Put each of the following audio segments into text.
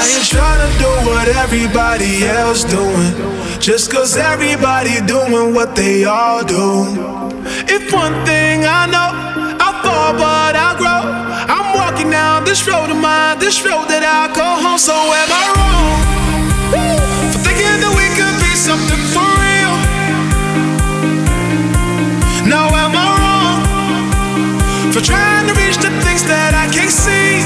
ain't tryna do what everybody else doing, just cause everybody doing what they all do. If one thing I know, I fall but I grow. I'm walking down this road of mine, this road that I call home. So am I wrong for thinking that we could be something for real? Now am I wrong for trying to reach the things that I can't see?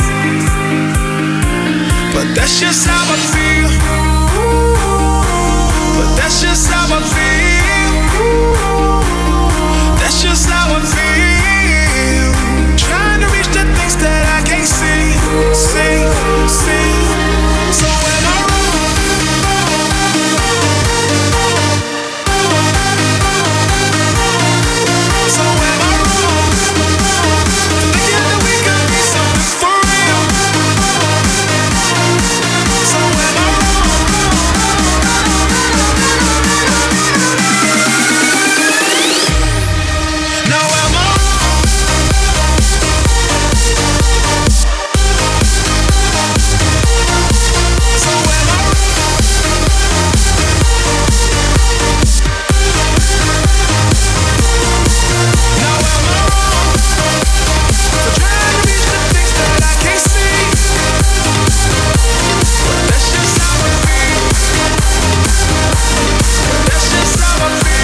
But that's just how I feel. But that's just how I feel. That's just how I feel. Trying to reach the things that I can't see. See. So am I wrong? So am I wrong? Thinking that we could be something for real. So am I wrong? Now am I wrong? So am I wrong? Now am I wrong for trying to reach the things that I can't see? That's just how I feel. That's just how I feel.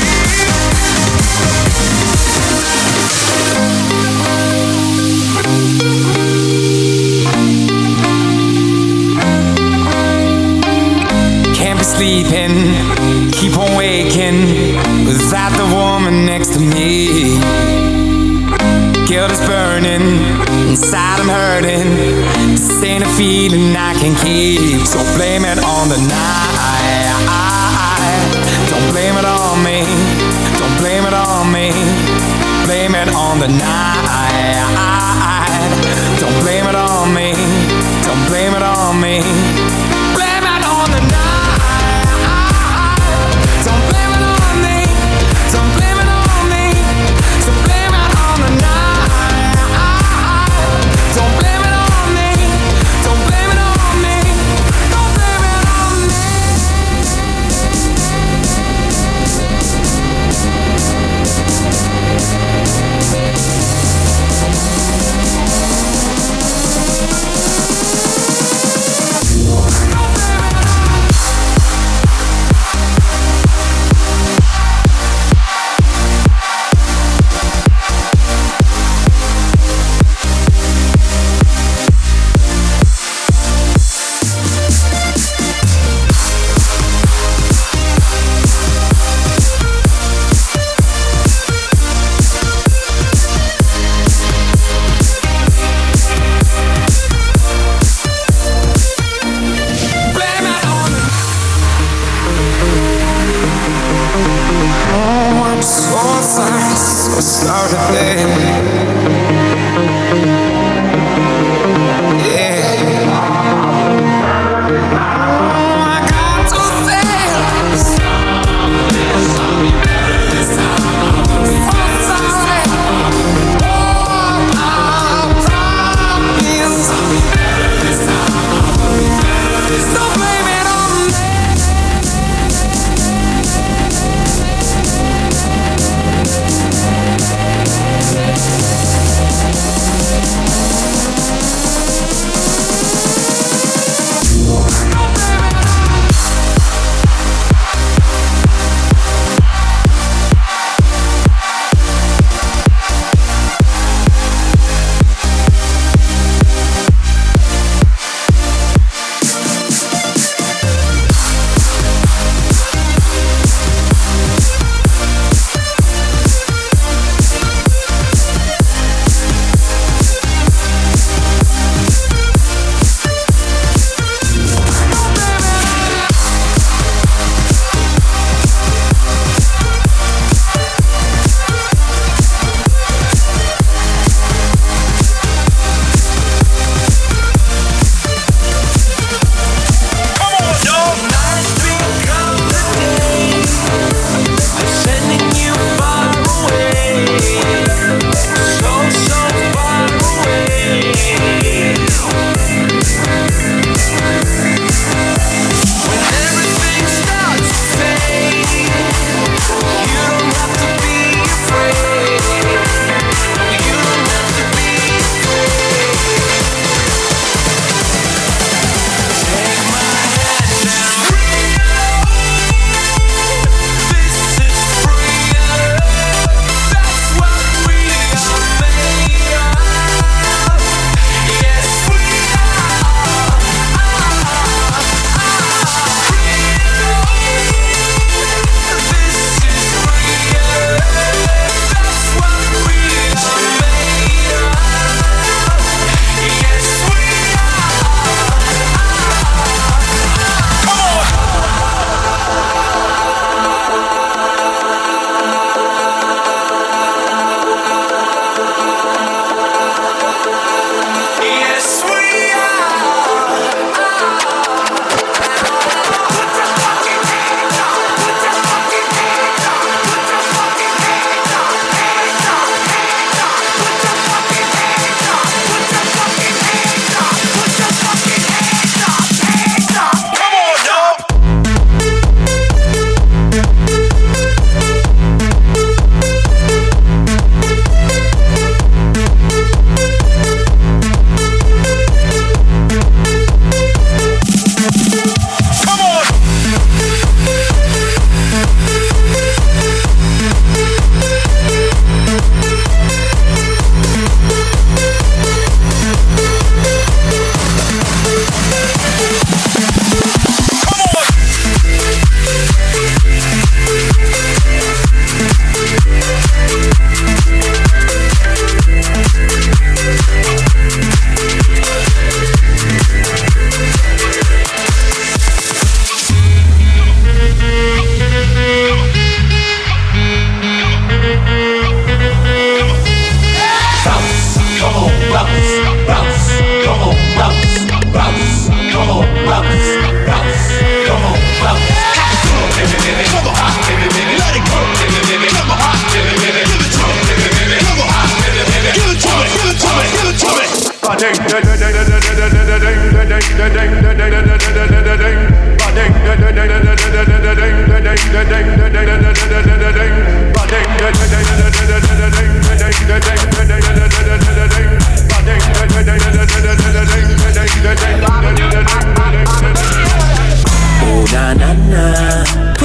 Can't be sleeping, keep on waking without the woman next to me. Guilt is burning, inside I'm hurting. This ain't a feeling I can keep. So blame it on the night. Don't blame it on me. Don't blame it on me. Blame it on the night. Don't blame it on me. Don't blame it on me. Blame it on the night. Don't blame it on me. Don't blame it on me. So blame it on the night. Don't blame it on me. Don't blame it on me. Don't blame it on me.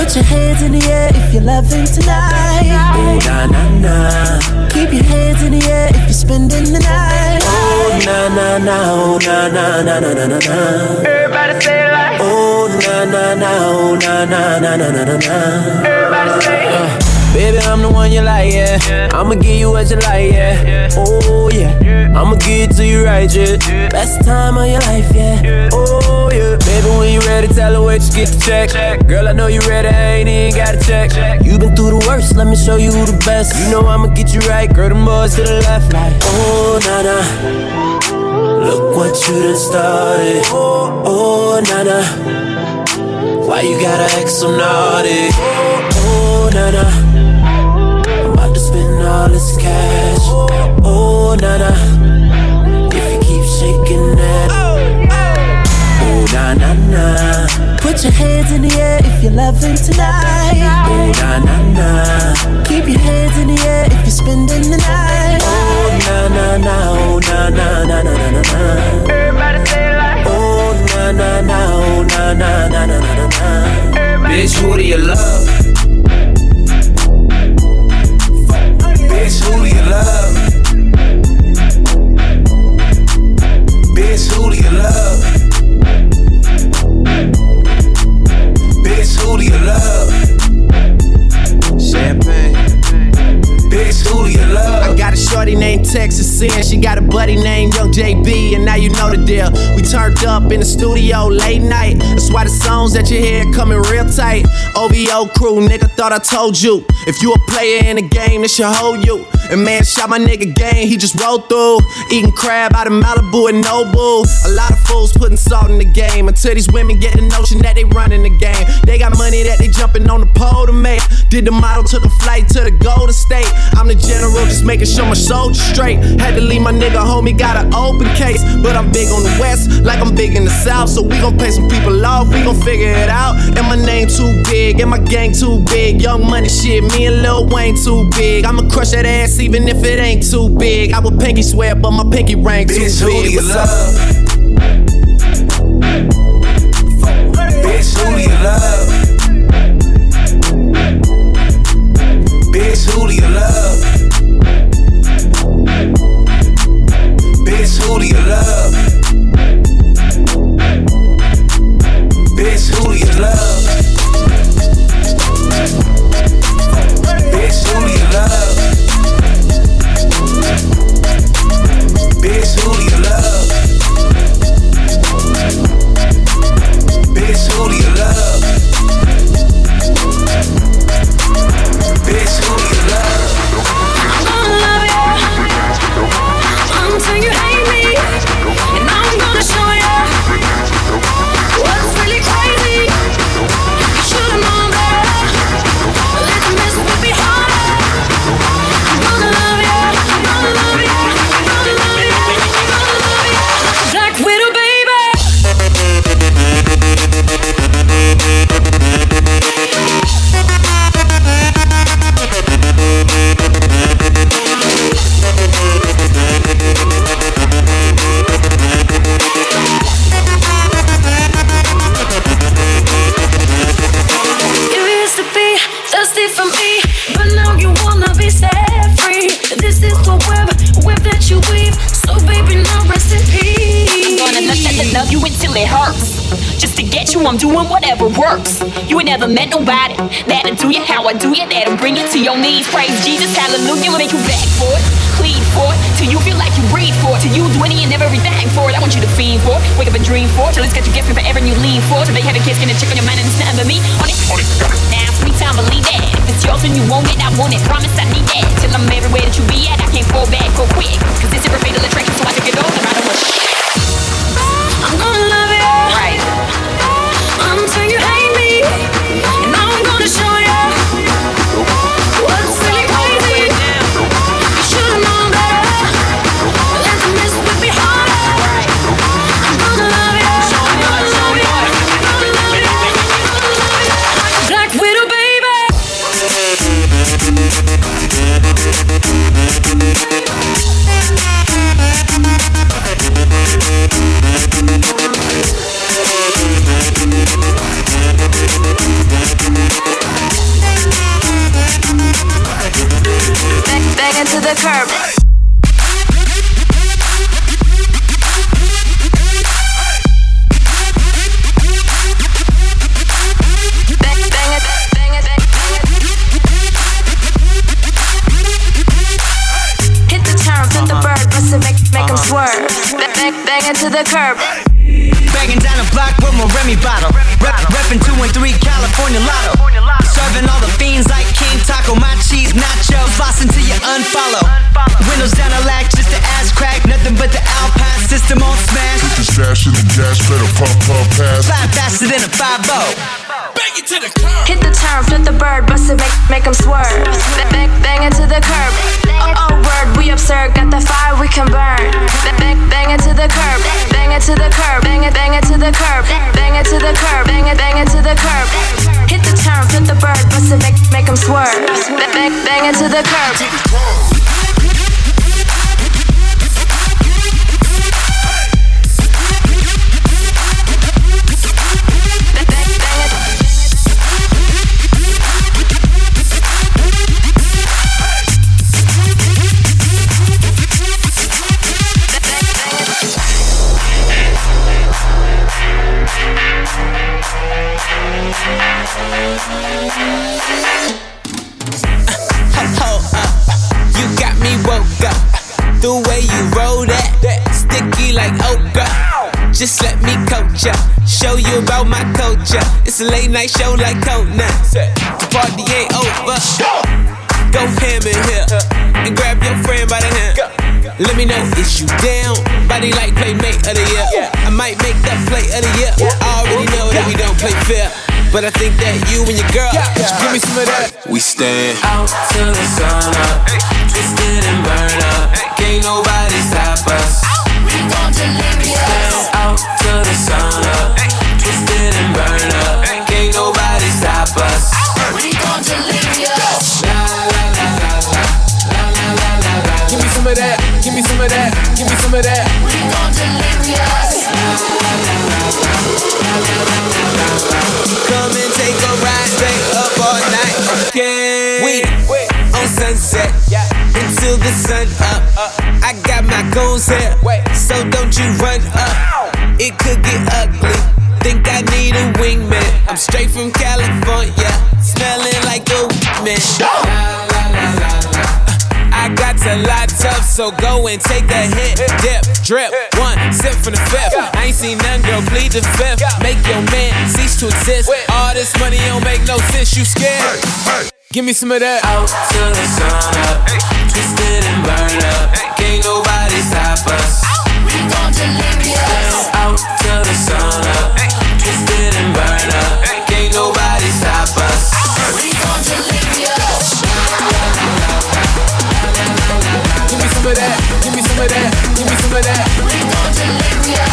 Put your hands in the air if you're loving tonight. Oh, na, na, na. Keep your hands in the air if you're spending the night. Oh, na, na, na. Oh, na, na, na, na, na, na, na. Everybody say it like. Oh, na, na, na. Oh, na, na, na, na, na, na, na. Everybody say it. Baby, I'm the one you like, yeah. I'ma give you what you like, yeah. Oh, yeah. I'ma give it to you right, yeah. Best time of your life, yeah. Oh, yeah. Baby, when you ready, tell her where you get the check. Girl, I know you ready, I ain't even gotta check. You been through the worst, let me show you who the best. You know I'ma get you right, girl, them boys to the left, like. Oh, na-na. Look what you done started. Oh, na-na. Why you gotta act so naughty? Oh, na-na. Spend all this cash. Oh, na-na. If you keep shaking that. Oh, na-na-na. Put your hands in the air if you're loving tonight. Oh, na-na-na. Keep your hands in the air if you're spending the night. Oh, na-na-na. Oh, na-na-na-na-na-na-na. Everybody say it like. Oh, na-na-na. Oh, na-na-na-na-na-na. Bitch, who do you love? Bitch, who do you love? Bitch, who do you love? Bitch, who do you love? Champagne. Bitch, who do you love? I got a shorty named Texas Sin. She got a buddy named Young JB, and now you know the deal. We turned up in the studio late night. That's why the songs that you hear coming real tight. OVO crew, nigga, thought I told you. If you a player in the game, this should hold you. And man, shot my nigga game, he just rolled through. Eating crab out of Malibu and Nobu. A lot of fools putting salt in the game. Until these women get the notion that they running the game. They got money that they jumping on the pole to make. Did the model, took a flight to the Golden State. I'm the general, just making sure my soldiers straight. Had to leave my nigga homie, got an open case. But I'm big on the west, like I'm big in the south. So we gon' pay some people off, we gon' figure it out. And my name too big, and my gang too big. Young money shit, me and Lil Wayne too big. I'ma crush that ass even if it ain't too big. I would pinky swear, but my pinky ring too Bitch, big. who do you What's love? Bitch, who do you love? Bitch, who do you love? Bitch, who do you love? Bitch, who do you love? Bitch, who do you love? Bitch, who do you love? Bitch, who do you love? Bitch, who do you love? I'm gonna love you until you hate me, and I'm gonna show you what's really crazy. You should've known better. Let the mess with me harder. I'm gonna love you. I'm gonna love you. I'm gonna love you. I'm gonna love you. Black Widow, baby. You used to be thirsty for me, but now you wanna be set free. This is the web that you weave. So baby, now rest in peace. I'm gonna love you until it hurts. Just to get you, I'm doing whatever works. You ain't never met nobody that'll do you how I do you, that'll bring you to your knees. Praise Jesus, hallelujah, make you beg for it, plead for it, till you feel like you breathe for it, till you do any and everything for it. I want you to fiend for it, wake up and dream for it, till it's got you guessing forever and you lean for it, till they have a kiss, gonna check on your mind and it's nothing but me. On it, now sweet time, believe that. If it's yours and you want it, I want it, promise I need that. Till I'm everywhere that you be at, I can't fall back, go quick, cause it's a fatal attraction, so I can get over, I don't want shit. I'm gonna love you Right. until you hate me, and I'm gonna show you what's really crazy. You should've known better. Let the mess with me harder. I'm gonna love you. I'm gonna love you. I'm gonna love you. I'm gonna love you. Black Widow, baby. curb. Hit the turn, flip the bird, bust it, make 'em swerve. Bang it to the curb. Banging down the block with my Remy bottle. Reppin' 2 and 3 California Lotto. Serving all the fiends like King Taco. My cheese nacho, floss until you unfollow. Windows down the lack just the ass crack. Nothing but the Alpine system on smash. Put the stash in the gas, better pump pass. Fly faster than a 5-0. Bang it to the curb. Hit the turn, flip the bird, bust it, make 'em swerve. Bang it to the curb. Oh word, we absurd, got the fire we can burn. Bang it to the curb. Bang it to the curb. Bang it to the curb. Bang it to the curb. Bang it to the curb. Hit the turn, flip the bird, bust it, make 'em swerve. Bang it to the curb. Hold up, you got me woke up. The way you roll that, sticky like okra. Just let me coach ya, show you about my culture. It's a late night show like Conan. The party ain't over. Go ham in here and grab your friend by the hand. Let me know, is you down? Body like playmate of the year. I might make that play of the year. I already know that we don't play fair, but I think that you and your girl should give me some of that. We stand out till the sun up, twisted and burn up. Can't nobody stop us. We gon' deliver ya. Stand out till the sun up, twisted and burn up. Can't nobody stop us. We gon' deliver ya. La la la la la la la la la. Give me some of that. Give me some of that. Give me some of that. We gon' deliver ya. La la la la la la la la la. Come and take a ride, stay up all night. Okay. We on sunset until the sun up. I got my goons here, so don't you run up. It could get ugly. Think I need a wingman. I'm straight from California, smelling like a man. I got to lot tough, so go and take a hit. Dip, drip, 1 sip from the 5th. I ain't seen none, girl, plead the 5th. Make your man cease to exist. All this money don't make no sense, you scared? Give me some of that. Out till the sun up, twisted and burn up. Can't nobody stop us. We gon' deliver ya. Out till the sun up, twisted and burn up. Can't nobody stop us. We gon' deliver ya. Give me some of that. Give me some of that. Give me some of that. We gon' deliver ya.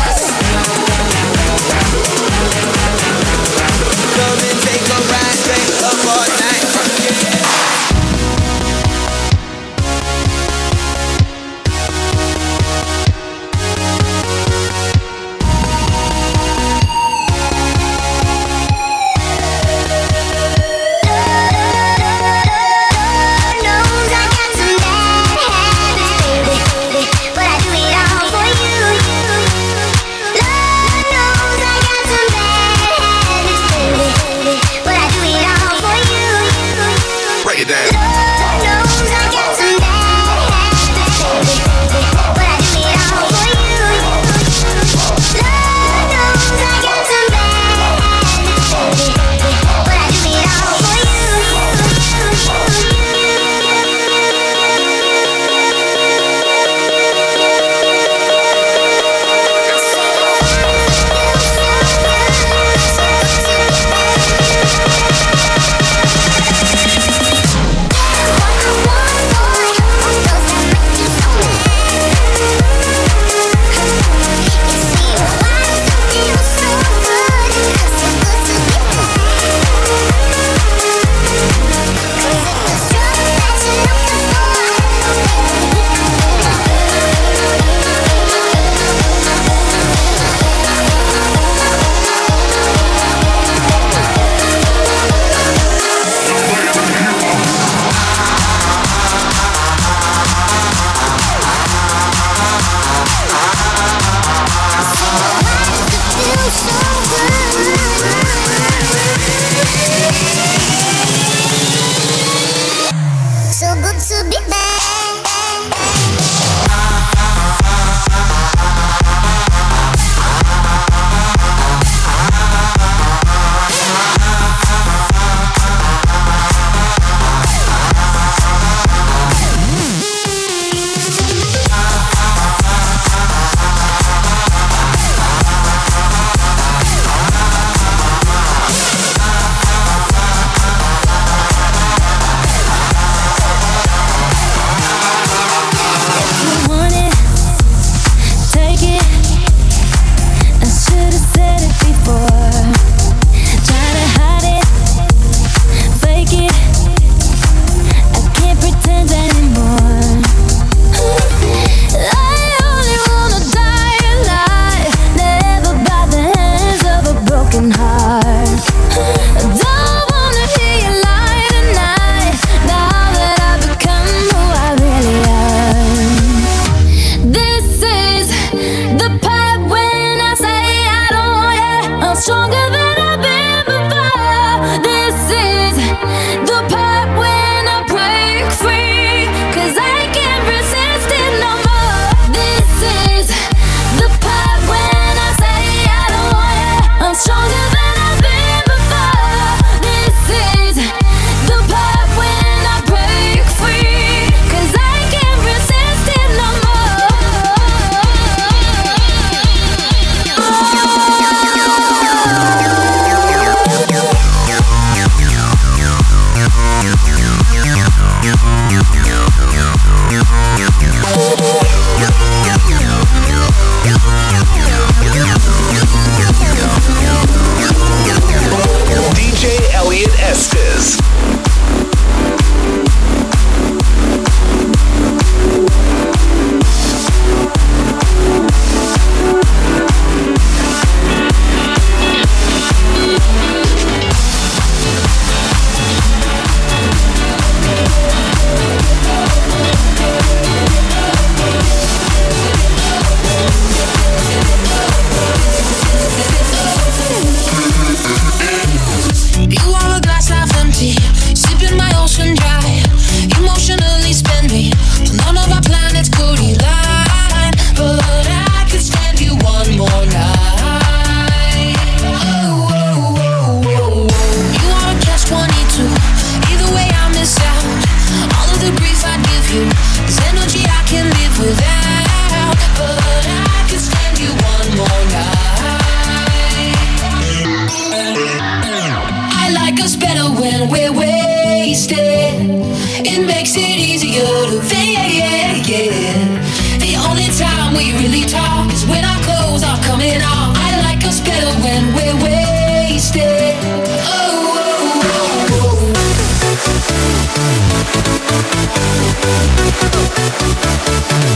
Come and take a ride, stay up all night.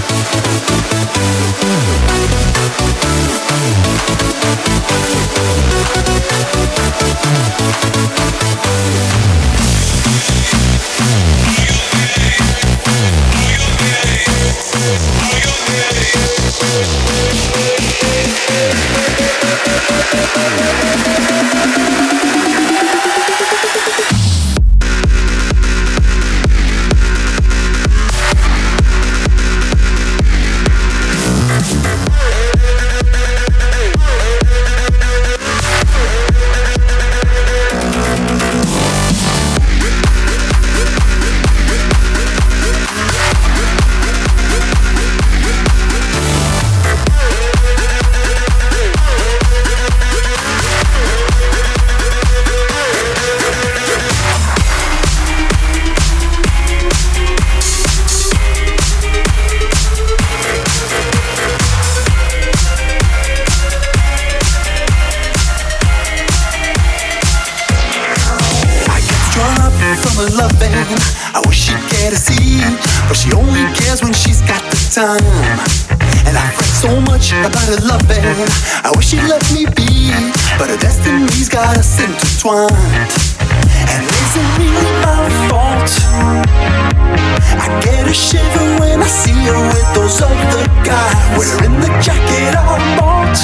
And I fret so much about her loving. I wish she'd let me be, but her destiny's got us intertwined. And is it really my fault? I get a shiver when I see her with those other guys, wearing the jacket I bought.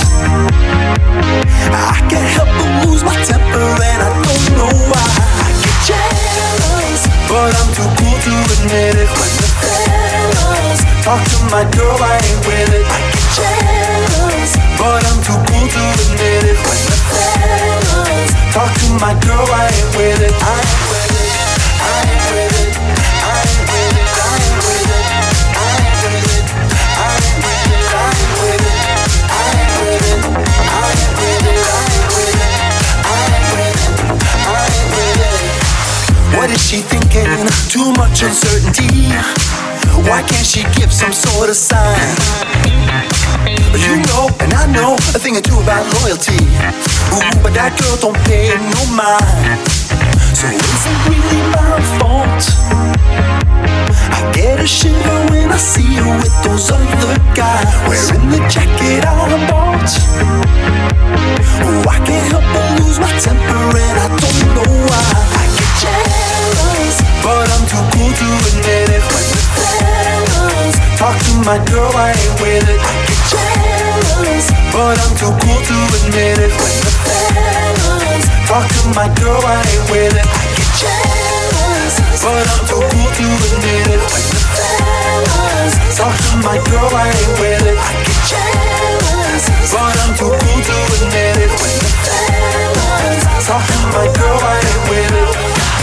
I can't help but lose my temper and I don't know why. I get jealous, but I'm too cool to admit it. When the fellas talk to my girl, I ain't with it. I get jealous, but I'm too cool to admit it. When the fellas talk to my girl, I ain't with it. I ain't with it. I ain't with it. I ain't with it. I ain't with it. I ain't with it. I ain't with it. I ain't with it. I ain't with it. I ain't with it. I ain't with it. I ain't with it. I ain't with it. What is she thinking? Too much uncertainty. Why can't she give some sort of sign? You know, and I know a thing or two about loyalty. Ooh, but that girl don't pay no mind. So is it really my fault? I get a shiver when I see her with those other guys, wearing the jacket I bought. Ooh, I can't help but lose my temper and I don't know why. I get jealous, but I'm too cool to admit it. When the fellas talk to my girl, I ain't with it. I get jealous, but I'm too cool to admit it. When the fellas talk to my girl, I ain't with it. I get jealous, but I'm too cool to admit it. When the fellas talk to my girl, I ain't with it. I get jealous, but I'm too cool to admit it. When the fellas talk to my girl, I ain't with it.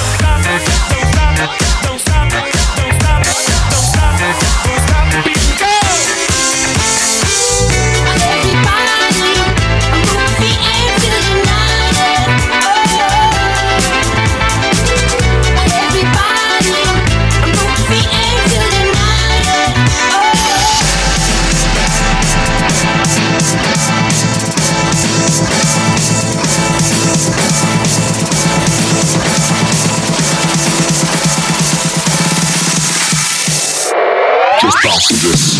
Don't stop it, don't stop it, don't stop it, don't stop it, don't stop it, go! Everybody, move the air till united. Everybody, move the air till united. Just bounce to this.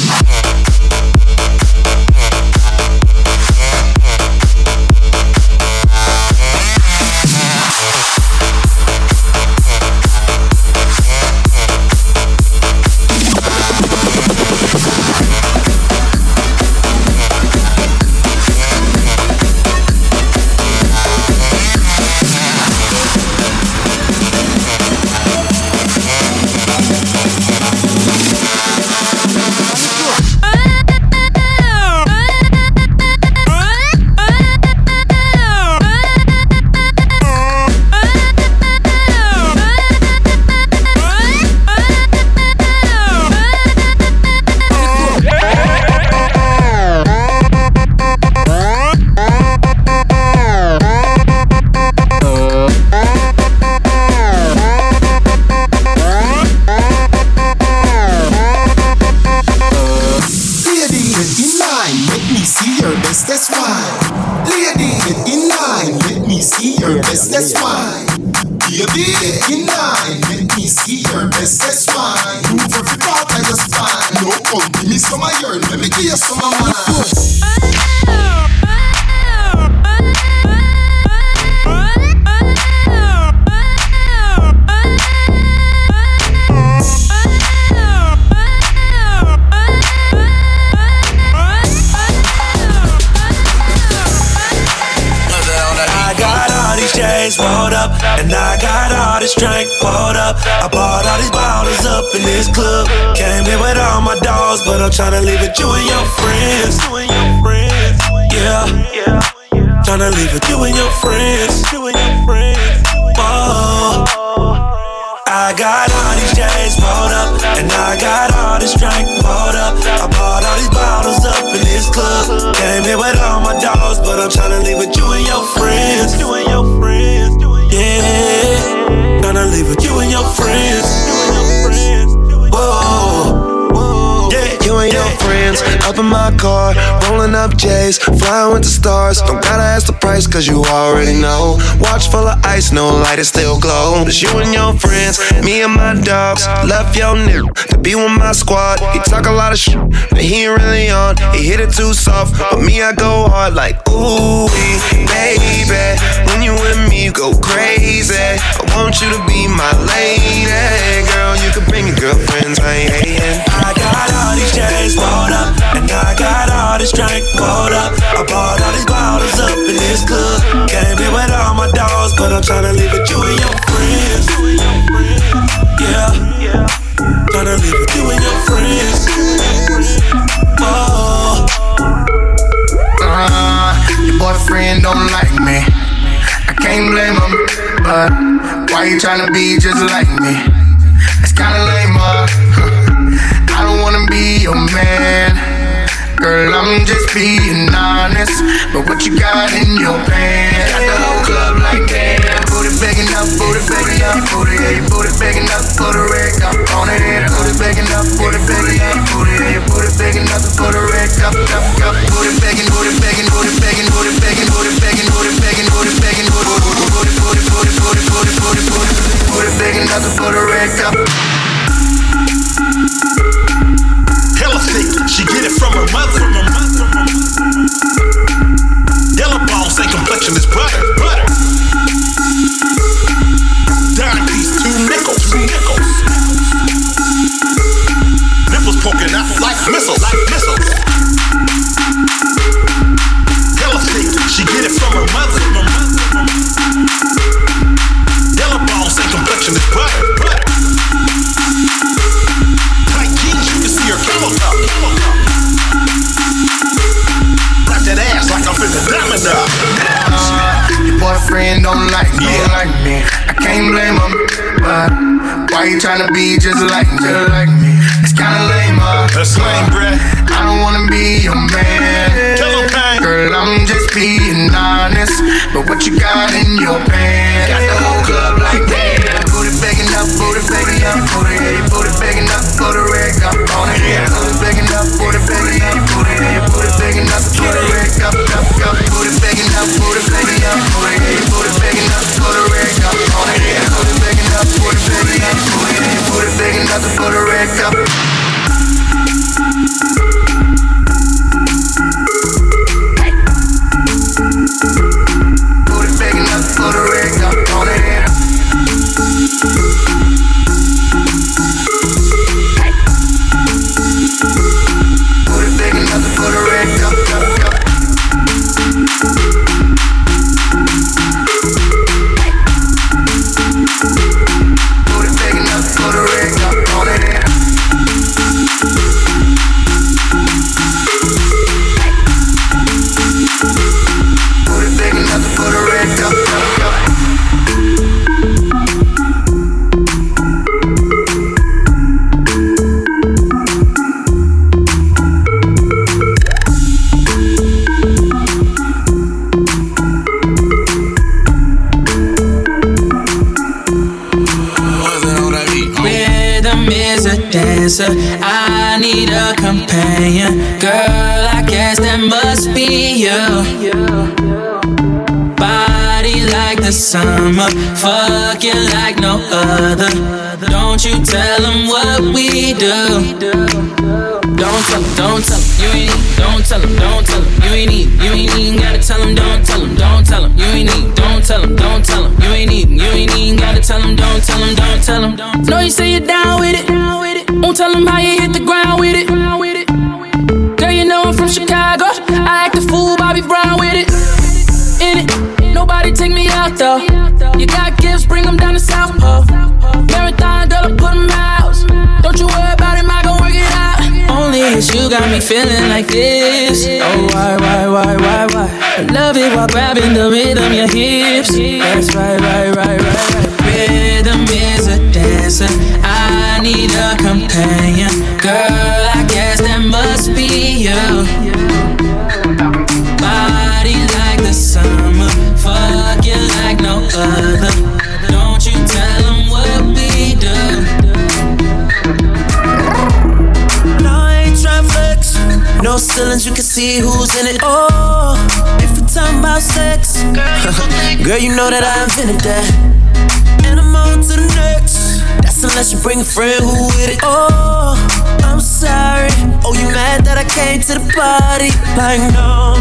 these J's rolled up, and I got all this drink poured up. I bought all these bottles up in this club. Came here with all my dogs, but I'm tryna leave with you and your friends. Yeah, tryna leave with you and your friends. Oh, I got all these J's rolled up, and I got all this drink poured up. I bought all these bottles up in this club. Came here with all my dogs, but I'm tryna leave with you and your friends. Yeah, tryna leave with you and your friends. Whoa, yeah, you and your friends up in my car, rolling up J's, flying with the stars. Don't gotta ask the price, cause you already know. Watch full of ice, no light, it still glow. It's you and your friends, me and my dogs. Left your nigga to be with my squad. He talk a lot of shit, but he ain't really on. He hit it too soft, but me, I go hard like ooh, baby. When you with me, you go crazy. I want you to be my lady. Girl, you can bring your girlfriends, I ain't hating. I got all these J's rolled up, and I got all this drink poured up. I bought all these bottles up in this club. Came here with all my dogs, but I'm tryna leave with you and your friends. Yeah, tryna leave with you and your friends. Oh, your boyfriend don't like me. I can't blame him, but why you tryna be just like me? It's kinda lame, I don't wanna be your man. Girl, I'm just being honest, but what you got in your pants? Got the whole club like that. Booty big enough, booty big enough, booty, yeah, booty big enough to put a red cup on it. Booty big enough, booty big enough, booty, yeah, booty big enough to put a red cup. Booty big and booty big and booty big and booty big and booty big and booty big and booty big and booty big enough to put a red cup. Hella thick, she get it from her mother. Yellow bone, same complexion as butter. Dime piece, 2 nickels. Nipples poking out like missiles. Hella thick, she get it from her mother. Yellow bone, same complexion as butter. See her camel top. Wrap that ass like I'm finna diamond up. Your boyfriend don't like me, I can't blame him, but why you tryna be just like me? It's kinda lame, That's lame, bruh. I don't wanna be your man. Girl, I'm just being honest, but what you got in your pants? Got the whole club like that. Booty big enough, booty big enough, booty, yeah, booty big enough to put a red cup on it. Booty big enough, booty big enough, booty, yeah, booty big enough to put a red cup. Booty big enough, booty big enough, booty, yeah, booty big enough to put a red cup on it. Booty big enough, booty big enough, booty, yeah, booty big enough to put a red cup. Booty big enough to put a red cup on it. Booty big enough to put a red cup. Booty big enough to put a red cup on it. Booty big enough to put a red cup. Dancer, I need a companion. Girl, I guess that must be you. Body like the summer, fucking like no other. Don't you tell them what we do. Don't tell them, you ain't need. Don't tell them, you ain't need. You ain't even gotta tell them, don't tell them, you ain't need. Don't tell them, you ain't even gotta tell them, don't tell them. Know you say you're down with it. Won't tell them how you hit the ground with it. Girl, you know I'm from Chicago. I act a fool, Bobby Brown with it. In it, nobody take me out. out though. You got gifts, bring them down to South Pole. Marathon, girl, I put them out. Don't you worry about it, I gon' work it out. Only it's you got me feeling like this. Oh, why? I love it while grabbing the rhythm, your hips. That's right. Rhythm is a dancer. I need a companion. Girl, I guess that must be you. Body like the summer, fuck you like no other. Don't you tell them what we do. No, I ain't tryna flex. No ceilings, you can see who's in it. Oh, if we're talking about sex, girl, you know that I invented that. And I'm on to the next. That's unless you bring a friend who with it. Oh, I'm sorry. Oh, you mad that I came to the party? Like, no.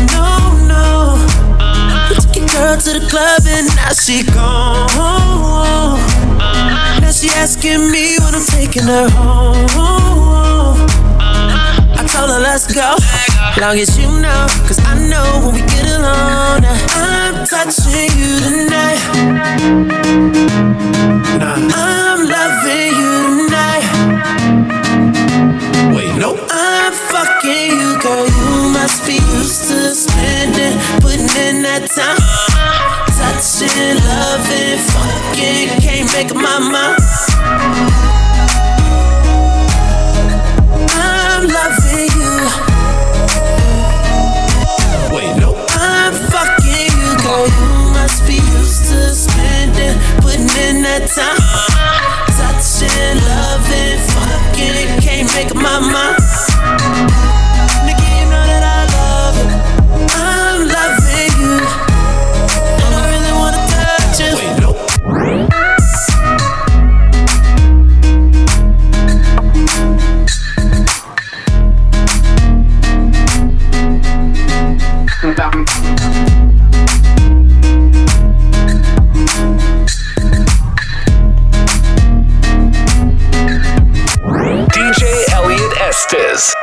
You took your girl to the club and now she gone. Now she asking me when I'm taking her home. I told her let's go, long as you know, cause I know when we get alone. I'm touching you tonight. I'm loving you tonight. Wait, no, I'm fucking you, girl. You must be used to spending, putting in that time. Touching, loving, fucking, can't make up my mind. I'm loving you. Wait, no, I'm fucking you, girl. You must be used to spending, putting in that time. Touching, loving, fucking, can't make up my mind. Nigga, you know that I love it. I'm loving you, and I really wanna touch you. Wait, no. DJ Elliot Estes.